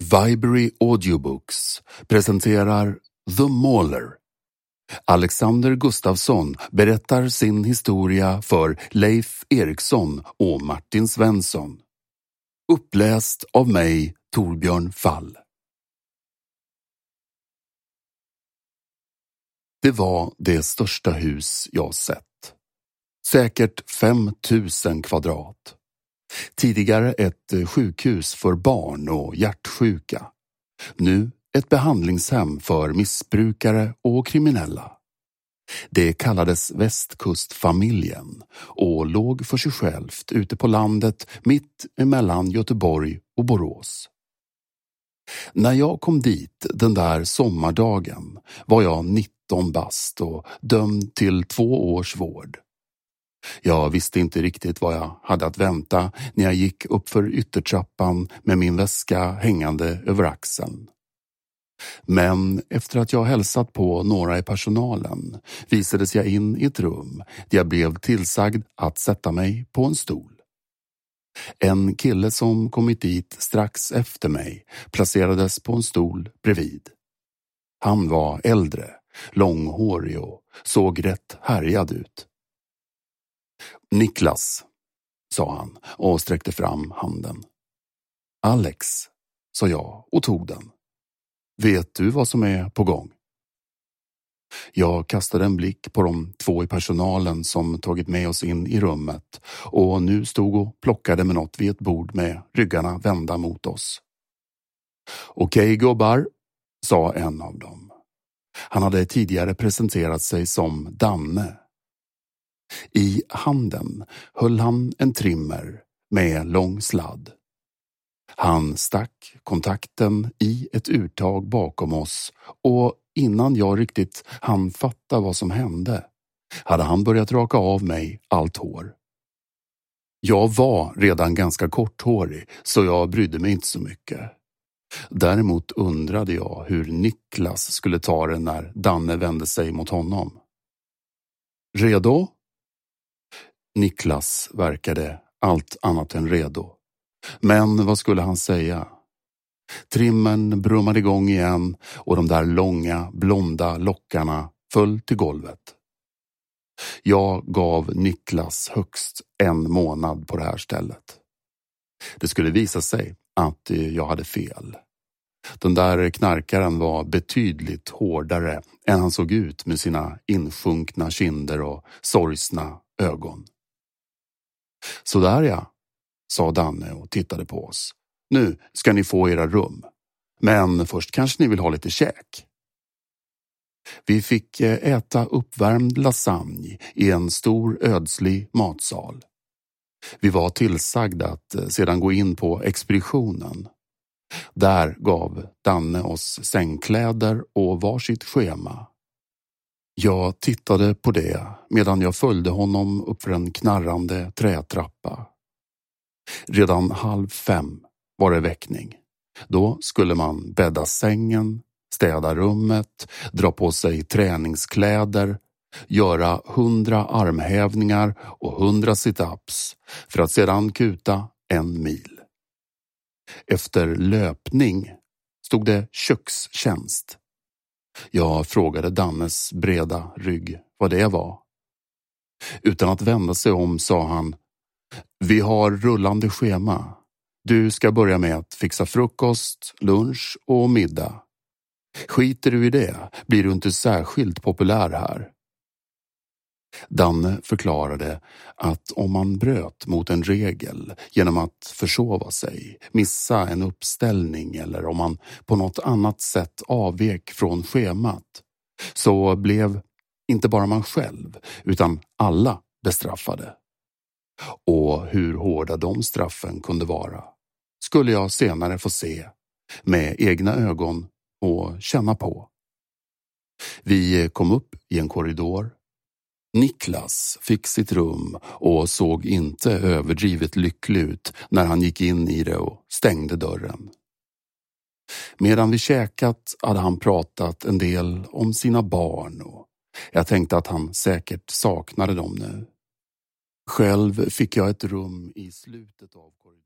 Viberry Audiobooks presenterar The Mauler. Alexander Gustafsson berättar sin historia för Leif Eriksson och Martin Svensson. Uppläst av mig, Torbjörn Fall. Det var det största hus jag sett. Säkert 5000 kvadrat. Tidigare ett sjukhus för barn och hjärtsjuka. Nu ett behandlingshem för missbrukare och kriminella. Det kallades Västkustfamiljen och låg för sig självt ute på landet mitt emellan Göteborg och Borås. När jag kom dit den där sommardagen var jag 19 bast och dömd till 2 års vård. Jag visste inte riktigt vad jag hade att vänta när jag gick upp för yttertrappan med min väska hängande över axeln. Men efter att jag hälsat på några i personalen visades jag in i ett rum där jag blev tillsagd att sätta mig på en stol. En kille som kommit dit strax efter mig placerades på en stol bredvid. Han var äldre, långhårig och såg rätt härjad ut. Niklas, sa han och sträckte fram handen. Alex, sa jag och tog den. Vet du vad som är på gång? Jag kastade en blick på de 2 i personalen som tagit med oss in i rummet och nu stod och plockade med något vid ett bord med ryggarna vända mot oss. Okej gubbar, sa en av dem. Han hade tidigare presenterat sig som Danne. I handen höll han en trimmer med lång sladd. Han stack kontakten i ett urtag bakom oss och innan jag riktigt hann fatta vad som hände hade han börjat raka av mig allt hår. Jag var redan ganska korthårig så jag brydde mig inte så mycket. Däremot undrade jag hur Niklas skulle ta det när Danne vände sig mot honom. Redo? Niklas verkade allt annat än redo. Men vad skulle han säga? Trimmen brummade igång igen och de där långa, blonda lockarna föll till golvet. Jag gav Niklas högst 1 månad på det här stället. Det skulle visa sig att jag hade fel. Den där knarkaren var betydligt hårdare än han såg ut med sina insjunkna kinder och sorgsna ögon. Så där ja, sa Danne och tittade på oss. Nu ska ni få era rum. Men först kanske ni vill ha lite käk. Vi fick äta uppvärmd lasagne i en stor ödslig matsal. Vi var tillsagda att sedan gå in på expeditionen. Där gav Danne oss sängkläder och varsitt schema. Jag tittade på det medan jag följde honom upp för en knarrande trätrappa. Redan 4:30 var det väckning. Då skulle man bädda sängen, städa rummet, dra på sig träningskläder, göra 100 armhävningar och 100 sit-ups för att sedan kuta 1 mil. Efter löpning stod det kökstjänst. Jag frågade Dannes breda rygg vad det var. Utan att vända sig om sa han: Vi har rullande schema. Du ska börja med att fixa frukost, lunch och middag. Skiter du i det blir du inte särskilt populär här. Danne förklarade att om man bröt mot en regel genom att försova sig, missa en uppställning eller om man på något annat sätt avvek från schemat så blev inte bara man själv utan alla bestraffade. Och hur hårda de straffen kunde vara skulle jag senare få se med egna ögon och känna på. Vi kom upp i en korridor. Niklas fick sitt rum och såg inte överdrivet lycklig ut när han gick in i det och stängde dörren. Medan vi käkat hade han pratat en del om sina barn och jag tänkte att han säkert saknade dem nu. Själv fick jag ett rum i slutet av korridoren.